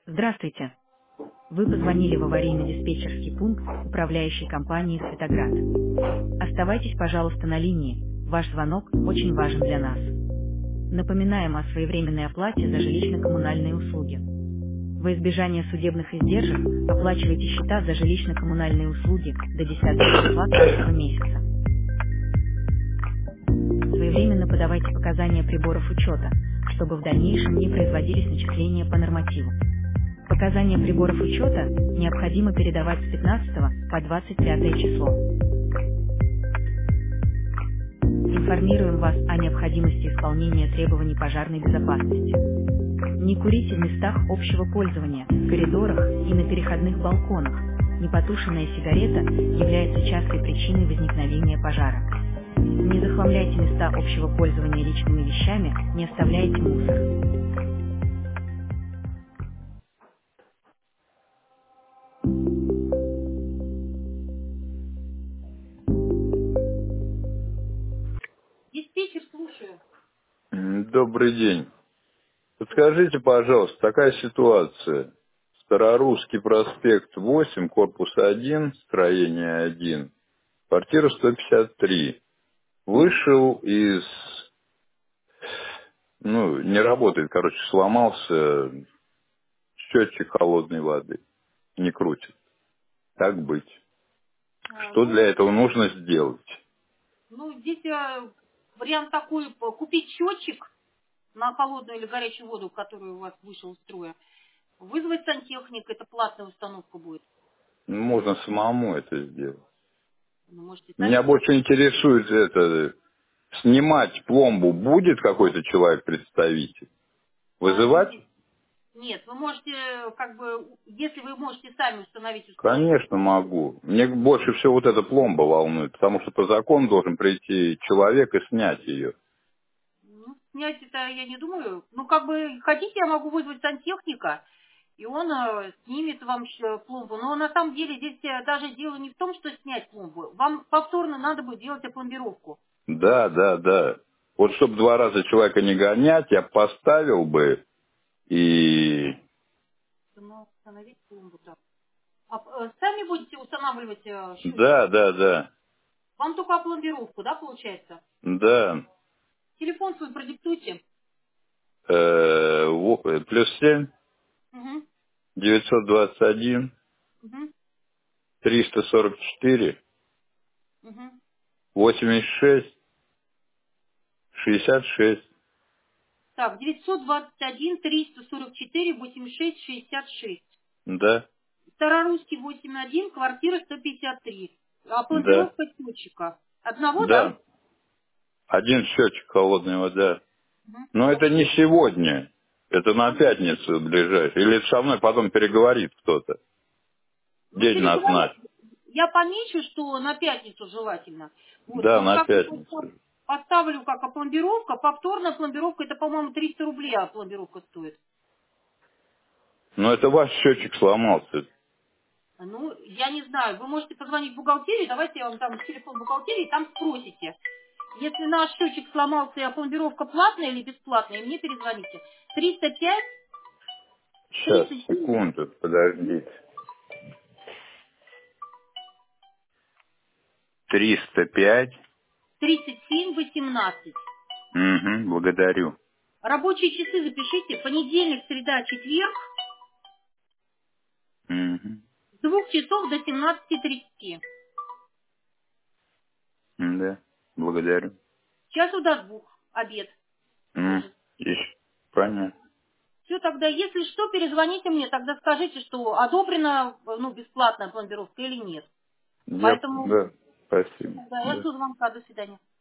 Здравствуйте. Вы позвонили в аварийно-диспетчерский пункт управляющей компании «Светоград». Оставайтесь, пожалуйста, на линии. Ваш звонок очень важен для нас. Напоминаем о своевременной оплате за жилищно-коммунальные услуги. Во избежание судебных издержек оплачивайте счета за жилищно-коммунальные услуги до 10 числа каждого месяца. Своевременно подавайте показания приборов учета, чтобы в дальнейшем не производились начисления по нормативу. Показания приборов учета необходимо передавать с 15 по 25 число. Информируем вас о необходимости исполнения требований пожарной безопасности. Не курите в местах общего пользования, в коридорах и на переходных балконах. Непотушенная сигарета является частой причиной возникновения пожара. Не захламляйте места общего пользования личными вещами, не оставляйте мусор. Диспетчер, слушаю. Добрый день. Подскажите, пожалуйста, такая ситуация. Старорусский проспект 8, корпус 1, строение 1, квартира 153. Вышел из... не работает, сломался счетчик холодной воды. Не крутит. Как быть? Что для этого нужно сделать? Здесь вариант такой, купить счетчик на холодную или горячую воду, который у вас вышел из строя, вызвать сантехника, это платная установка будет. Можно самому это сделать. Можете Меня сами. больше интересует снимать пломбу будет какой-то человек-представитель? Вызывать? Нет, вы можете, если вы можете сами установить устройство. Конечно, могу. Мне больше всего вот эта пломба волнует, потому что по закону должен прийти человек и снять ее. Снять это я не думаю. Хотите, я могу вызвать сантехника, и он снимет вам пломбу. Но на самом деле здесь даже дело не в том, что снять пломбу. Вам повторно надо будет делать опломбировку. Да. Вот чтобы 2 раза человека не гонять, я поставил бы и... Установить пломбу, да. Сами будете устанавливать счетчик? Да. Вам только опломбировку, да, получается? Да. Телефон свой продиктуйте. +7 Угу, 921 угу, 344 угу. 86 66. Так, 921-344-86-66. Да. Старорусский 8.1, квартира 153. Да. Опломбировка счетчика. Одного, да? Да. Один счетчик холодной воды. Мгм. Но это не сегодня. Это на пятницу ближайшую. Или это со мной потом переговорит кто-то. День Переговорить. назначит. Я помечу, что на пятницу желательно. Вот. Да, Но на пятницу. поставлю как опломбировка. Повторная опломбировка, это, по-моему, 300 рублей опломбировка стоит. Но это ваш счетчик сломался. Я не знаю. Вы можете позвонить в бухгалтерию. Давайте я вам дам телефон бухгалтерии, там спросите. Если наш счетчик сломался и опломбировка платная или бесплатная, мне перезвоните. 305 Сейчас, 37 секунду, подождите. 305. 37 18. Угу, благодарю. Рабочие часы запишите. Понедельник, среда, четверг Угу. с 2 часов до 17:30. Да, благодарю. С часу до 2. Обед тоже. Есть. Понятно. Все, тогда, если что, перезвоните мне, тогда скажите, что одобрена, бесплатная пломбировка или нет. Поэтому, Да, спасибо. да, я Да. жду звонка. До свидания.